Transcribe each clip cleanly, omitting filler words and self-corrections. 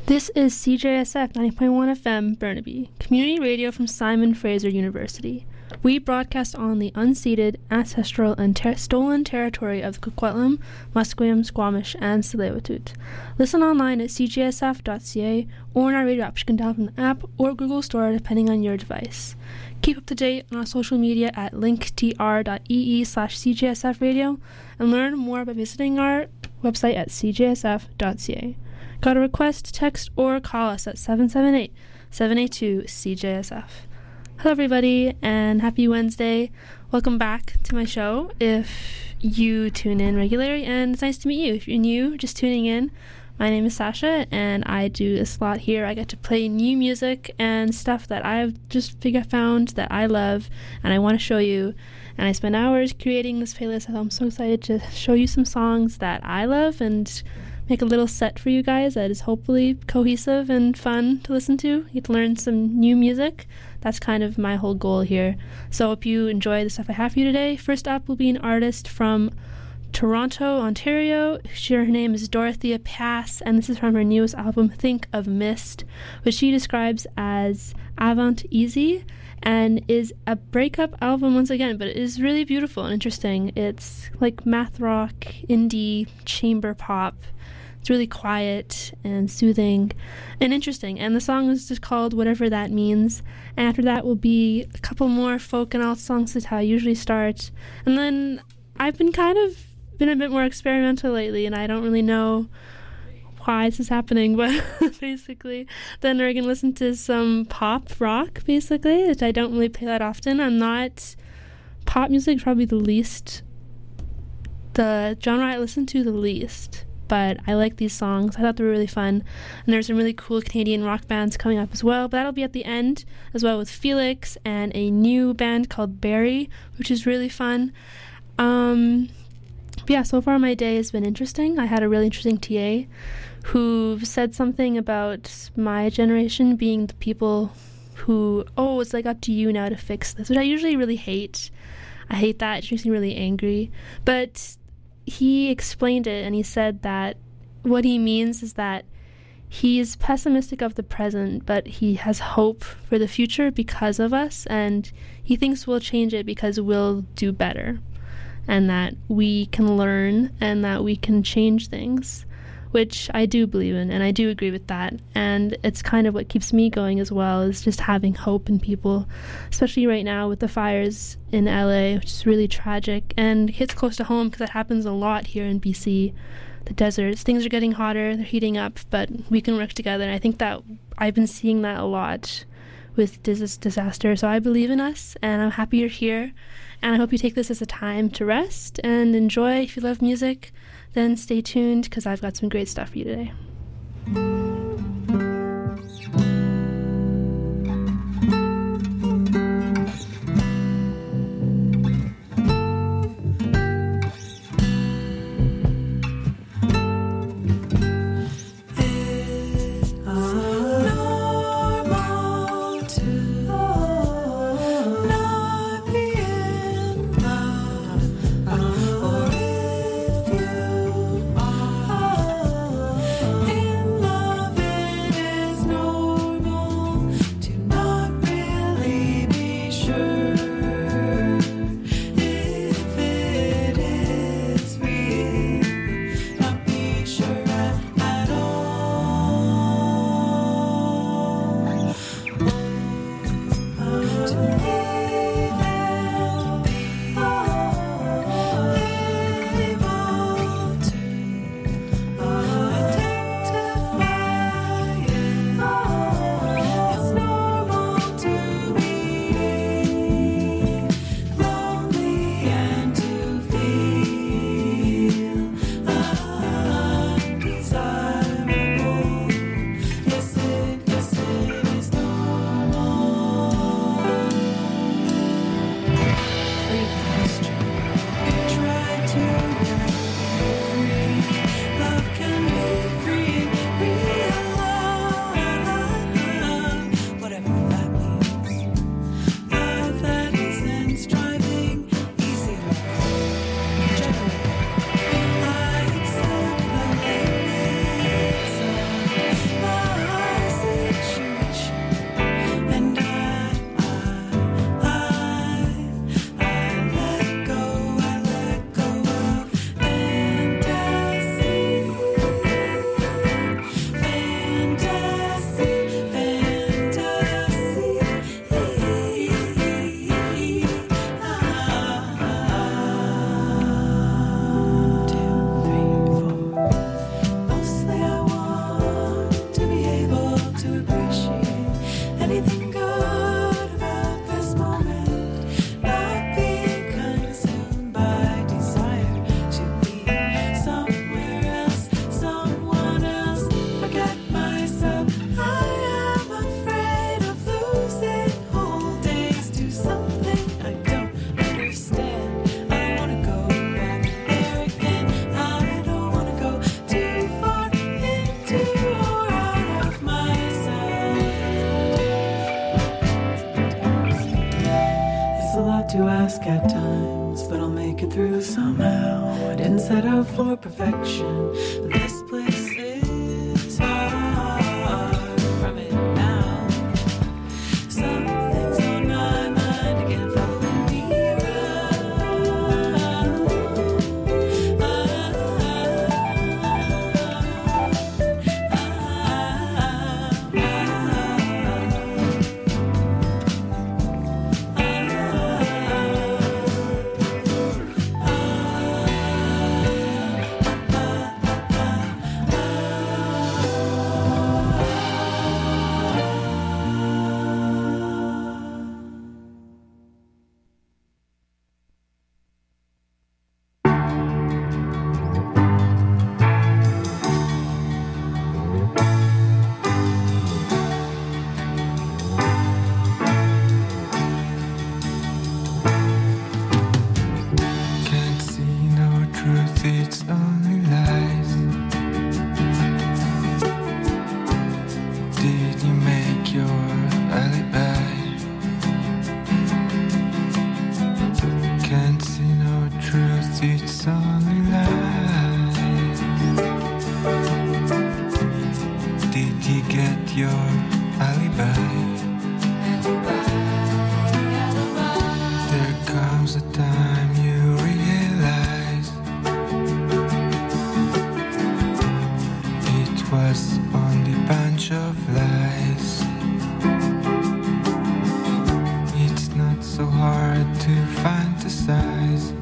This is CJSF 90.1 FM, Burnaby, community radio from Simon Fraser University. We broadcast on the unceded, ancestral, and stolen territory of the Coquitlam, Musqueam, Squamish, and Tsleil-Waututh. Listen online at cjsf.ca or in our radio app. You can download from the app or Google Store, depending on your device. Keep up to date on our social media at linktr.ee/cjsfradio and learn more by visiting our website at cjsf.ca. Got a request, text, or call us at 778-782-CJSF. Hello, everybody, and happy Wednesday. Welcome back to my show. If you tune in regularly, and it's nice to meet you. If you're new, just tuning in, my name is Sasha, and I do a slot here. I get to play new music and stuff that I've just found that I love, and I want to show you. And I spend hours creating this playlist, and I'm so excited to show you some songs that I love and make a little set for you guys that is hopefully cohesive and fun to listen to. You get to learn some new music. That's kind of my whole goal here. So I hope you enjoy the stuff I have for you today. First up will be an artist from Toronto, Ontario. Her name is Dorothea Pass, and this is from her newest album, Think of Mist, which she describes as avant-easy, and is a breakup album once again, but it is really beautiful and interesting. It's like math rock, indie, chamber pop. It's really quiet and soothing and interesting. And the song is just called Whatever That Means. And after that will be a couple more folk and alt songs. That's how I usually start. And then I've been a bit more experimental lately, and I don't really know why this is happening, but basically then we're going to listen to some pop rock, basically, which I don't really play that often. Pop music is probably the genre I listen to the least. But I like these songs. I thought they were really fun. And there's some really cool Canadian rock bands coming up as well. But that'll be at the end, as well with Felix and a new band called Barry, which is really fun. Yeah, so far my day has been interesting. I had a really interesting TA who said something about my generation being the people who, it's like up to you now to fix this, which I usually really hate. I hate that. It makes me really angry. But he explained it, and he said that what he means is that he's pessimistic of the present, but he has hope for the future because of us, and he thinks we'll change it because we'll do better, and that we can learn and that we can change things, which I do believe in, and I do agree with that. And it's kind of what keeps me going as well, is just having hope in people, especially right now with the fires in LA, which is really tragic and hits close to home because that happens a lot here in BC. The deserts, things are getting hotter, they're heating up, but we can work together. And I think that I've been seeing that a lot with this disaster. So I believe in us, and I'm happy you're here. And I hope you take this as a time to rest and enjoy. If you love music, then stay tuned, because I've got some great stuff for you today. In love. through somehow. I didn't set out for perfection, but this place is far from it now. Something's on my mind again, following me it's only lies. Did you make your alibi? Can't see no truth, it's only lies. Did you get your alibi? There comes a time you realize it was only a bunch of lies. It's not so hard to fantasize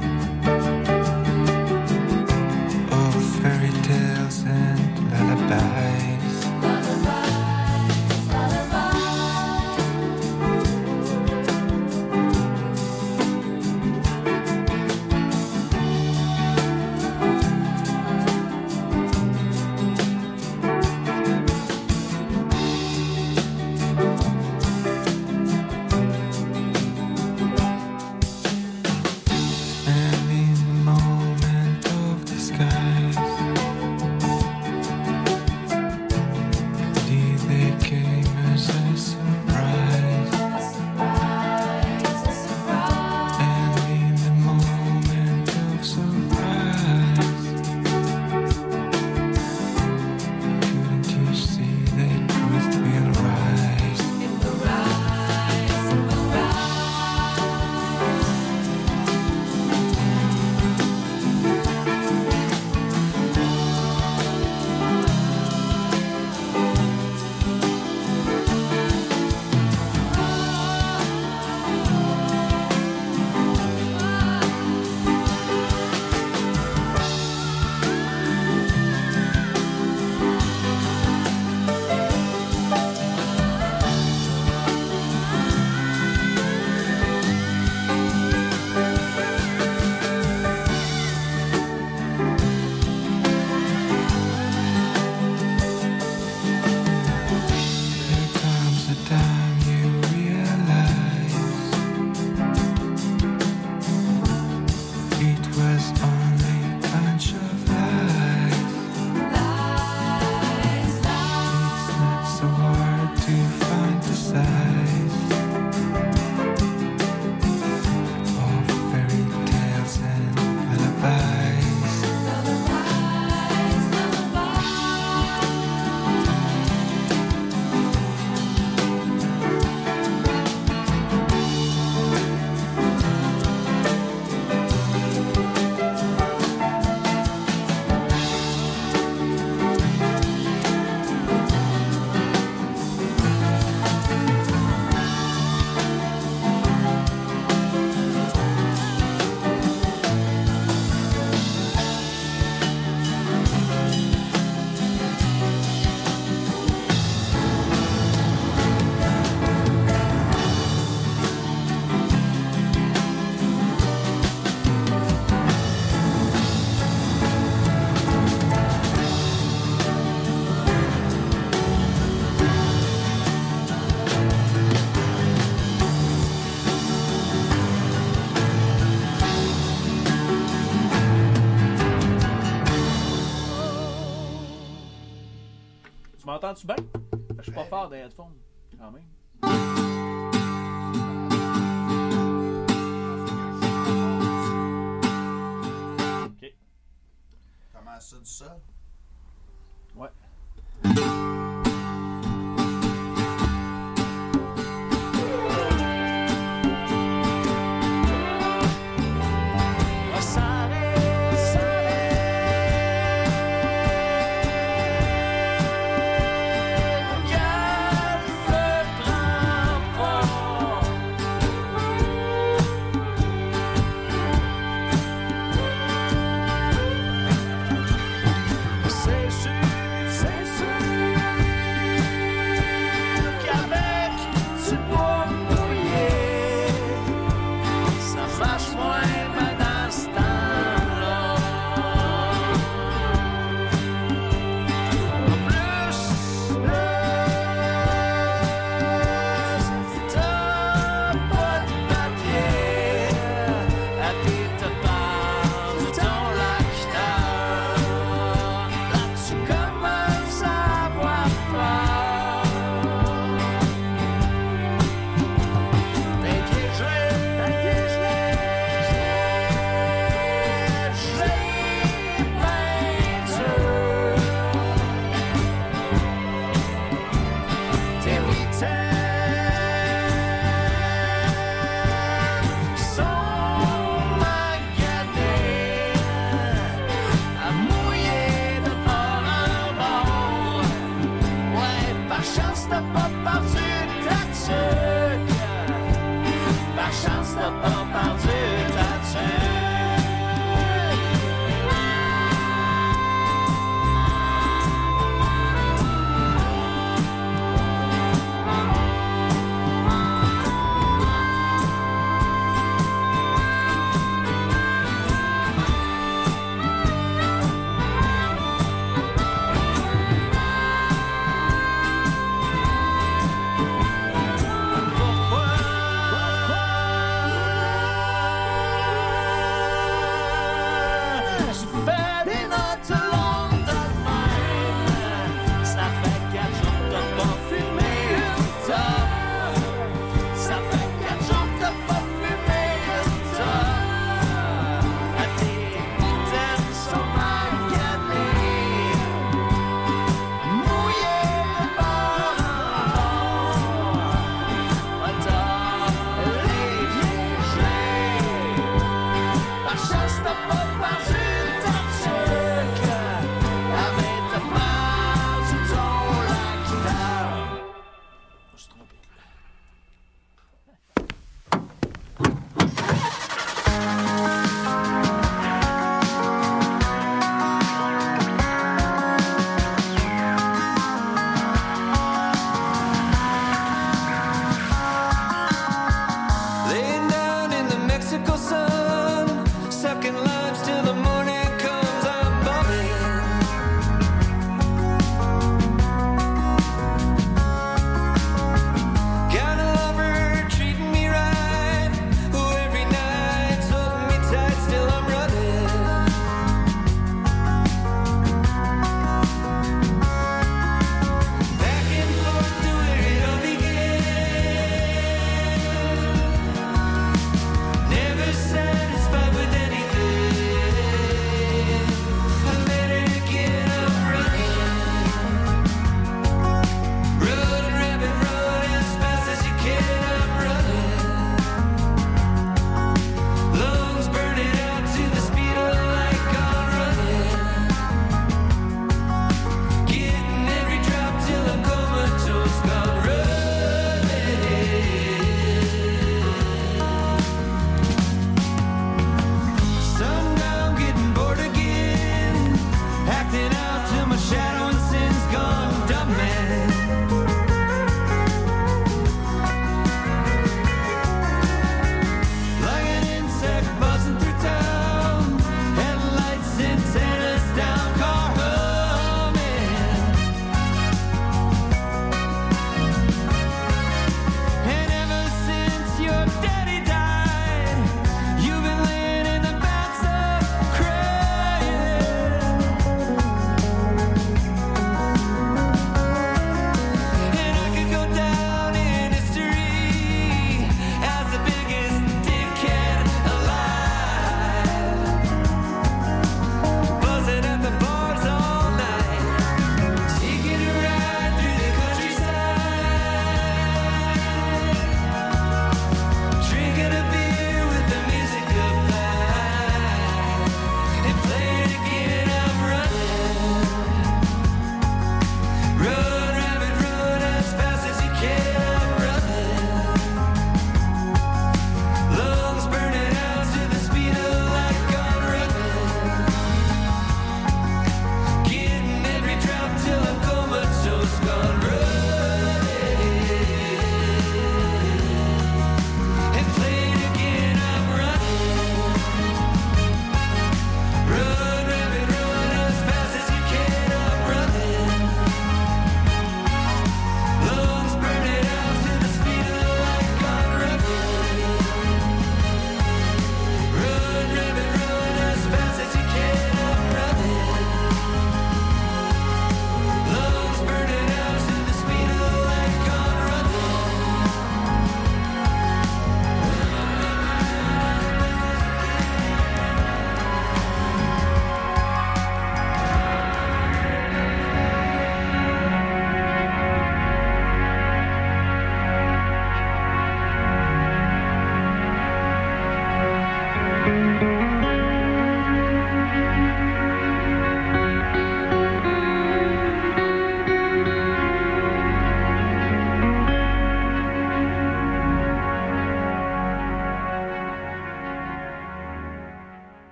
of fairy tales and lullabies. M'entends-tu bien? Je suis pas fort des headphones, quand même. Comment ça du sol? Ouais.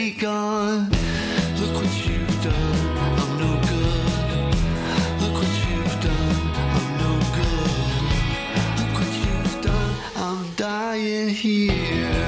take on. Look what you've done, I'm no good. Look what you've done, I'm no good. Look what you've done, I'm dying here.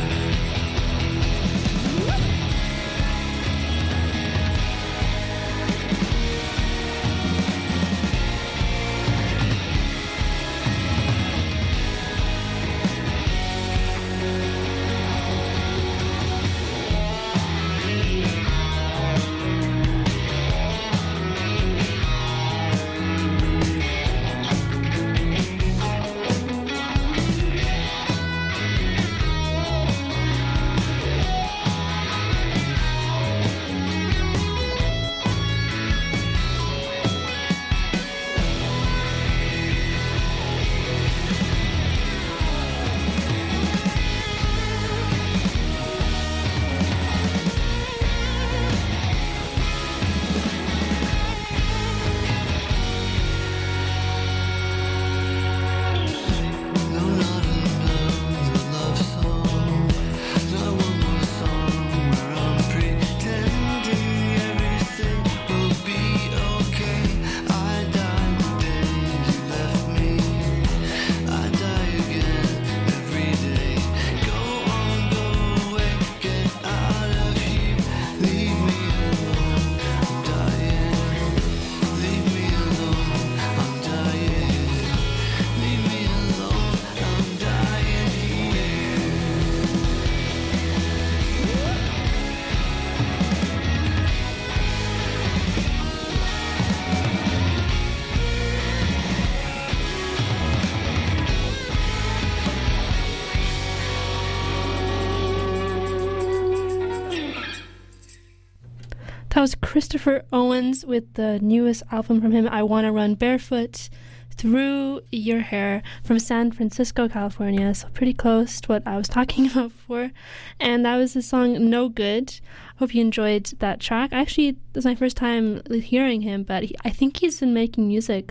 That was Christopher Owens with the newest album from him, I Wanna Run Barefoot Through Your Hair, from San Francisco, California, so pretty close to what I was talking about before. And that was the song No Good. Hope you enjoyed that track. Actually, this was my first time hearing him, but I think he's been making music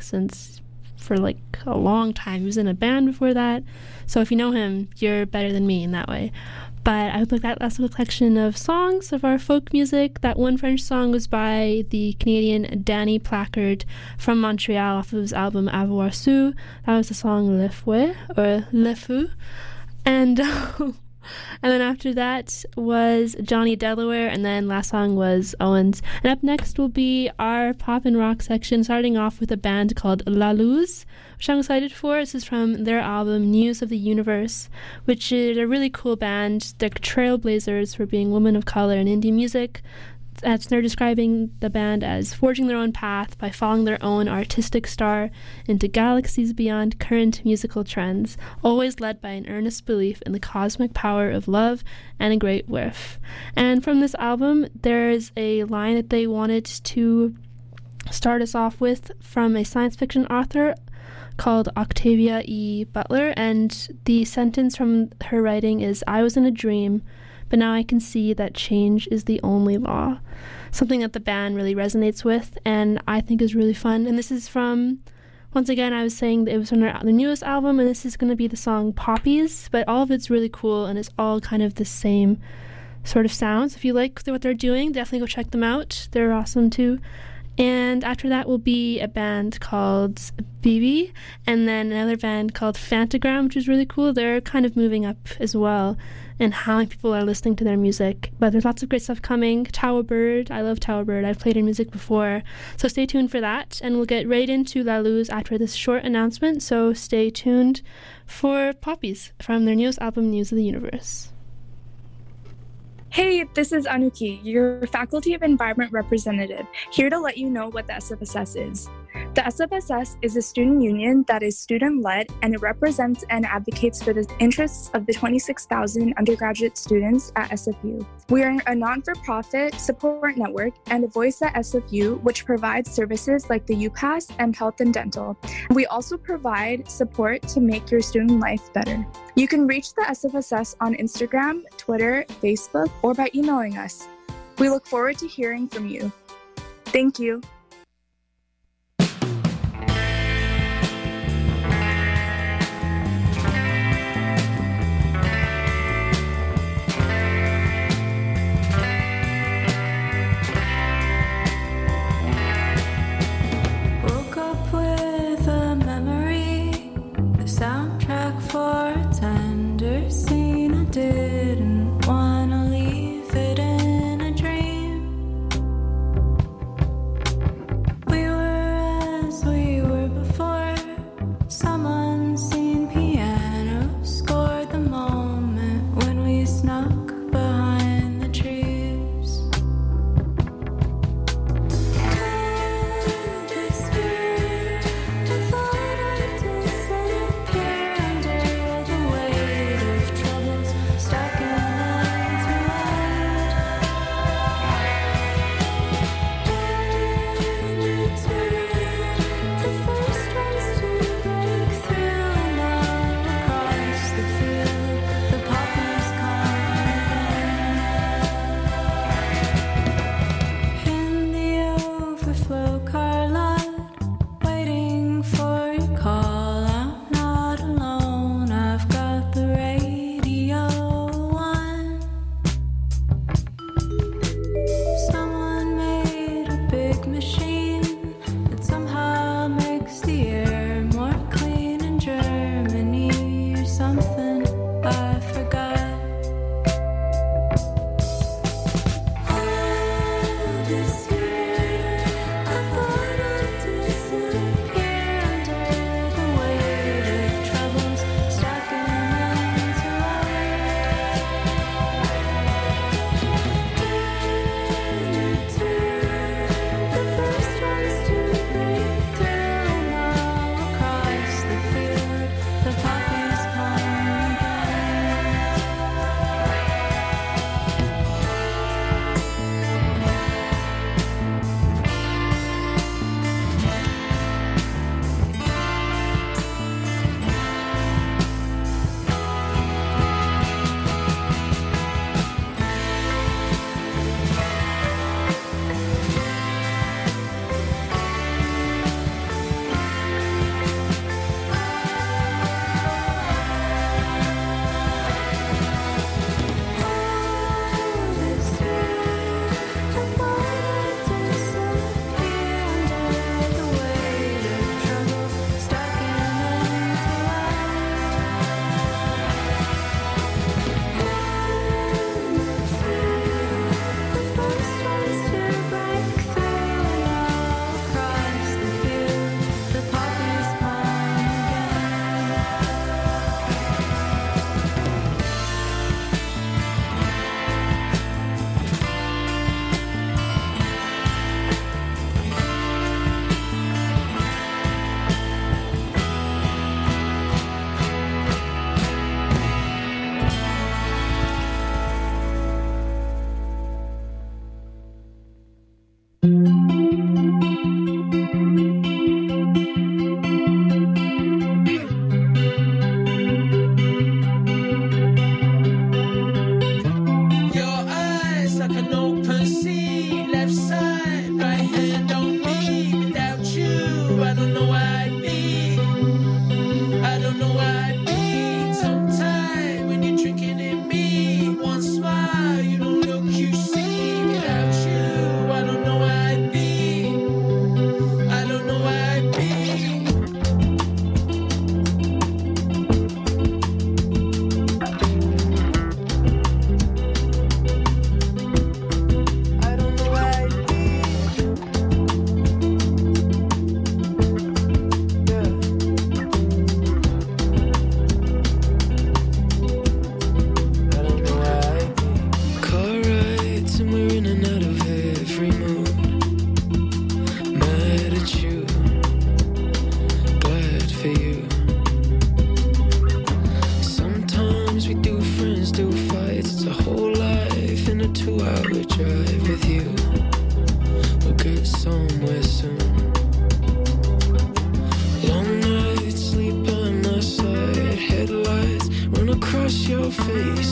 for like a long time. He was in a band before that, so if you know him, you're better than me in that way. But I hope that last little collection of songs of our folk music. That one French song was by the Canadian Danny Placard from Montreal off of his album Avoir Su. That was the song Le Fouet, or Le Fou. And and then after that was Johnny Delaware, and then last song was Owens. And up next will be our pop and rock section, starting off with a band called La Luz, which I'm excited for. This is from their album News of the Universe, which is a really cool band. They're trailblazers for being women of color in indie music. They're describing the band as forging their own path by following their own artistic star into galaxies beyond current musical trends, always led by an earnest belief in the cosmic power of love and a great whiff. And from this album, there's a line that they wanted to start us off with from a science fiction author called Octavia E. Butler, and the sentence from her writing is, "I was in a dream, but now I can see that change is the only law." Something that the band really resonates with, and I think is really fun. And this is from, once again, I was saying that it was from their newest album, and this is going to be the song Poppies, but all of it's really cool, and it's all kind of the same sort of sounds. If you like what they're doing, definitely go check them out. They're awesome too. And after that will be a band called BB, and then another band called Fantagram, which is really cool. They're kind of moving up as well and how many people are listening to their music. But there's lots of great stuff coming. Tower Bird, I love Tower Bird. I've played her music before. So stay tuned for that. And we'll get right into La Luz after this short announcement. So stay tuned for Poppies from their newest album, News of the Universe. Hey, this is Anuki, your Faculty of Environment representative, here to let you know what the SFSS is. The SFSS is a student union that is student-led, and it represents and advocates for the interests of the 26,000 undergraduate students at SFU. We are a non-for-profit support network and a voice at SFU, which provides services like the UPass and health and dental. We also provide support to make your student life better. You can reach the SFSS on Instagram, Twitter, Facebook, or by emailing us. We look forward to hearing from you. Thank you.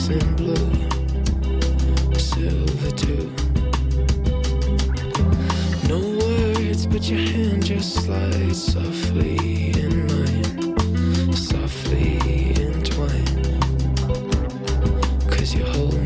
face in blue, silver too. No words, but your hand just slides softly in mine, softly entwined. 'Cause you hold me